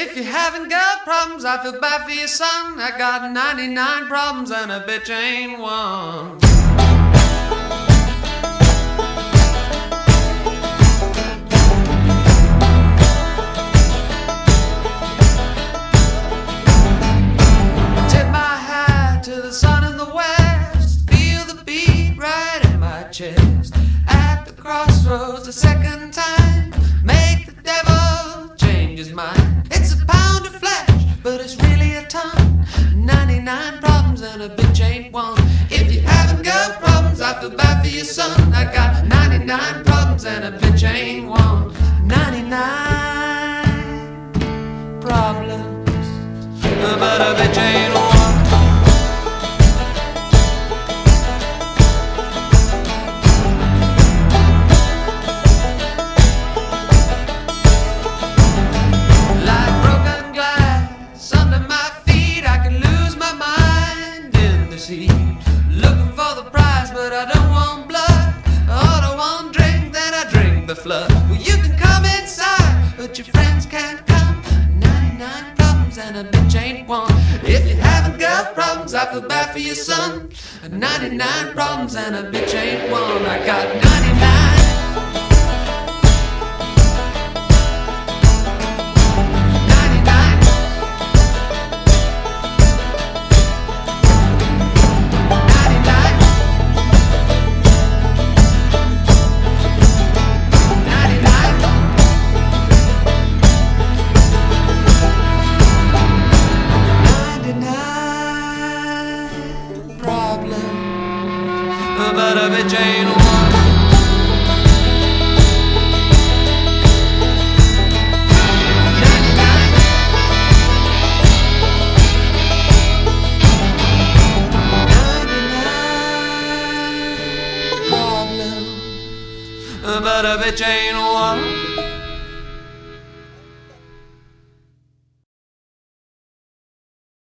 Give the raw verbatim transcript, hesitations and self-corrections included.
If you haven't got problems, I feel bad for your son. I got ninety-nine problems and a bitch ain't one. Tip my hat to the sun in the west. Feel the beat right in my chest. At the crossroads a second time. Make the devil change his mind. It's a pound of flesh, but it's really a ton. ninety-nine problems and a bitch ain't one. If you haven't got problems, I feel bad for your son. I got ninety-nine problems and a bitch ain't one. ninety-nine problems, but a bitch ain't one. Looking for the prize, but I don't want blood. I don't want drink, then I drink the flood. Well, you can come inside, but your friends can't come. ninety-nine problems and a bitch ain't one. If you haven't got problems, I feel bad for your son. ninety-nine problems and a bitch ain't one. I got ninety-nine. But a bitch ain't one. ninety-nine. ninety-nine problems, but a bitch ain't one.